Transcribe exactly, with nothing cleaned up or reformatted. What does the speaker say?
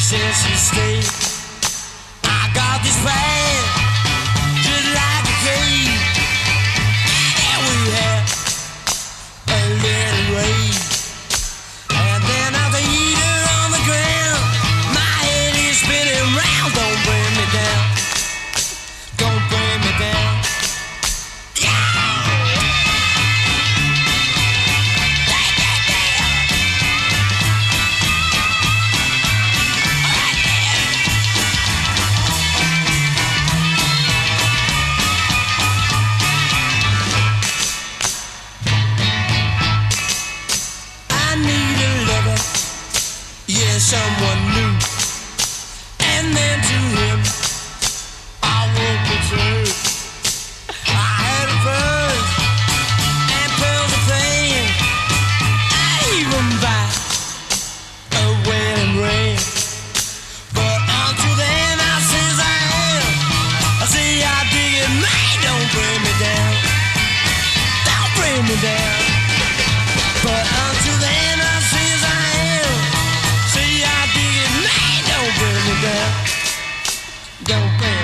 says she stayed. I got this plan, just like a cave. And we had a little rain. And then I eat her on the ground. My head is spinning round. Don't bring me down. Don't bring me down. Someone new, and then to him I won't return. I had a first and pearls of pain. I'd even buy a wedding ring, but until then I says I am. I say I dig it, man. Don't bring me down. Don't bring me down. But until then I says I am. Don't bring me down. Don't bring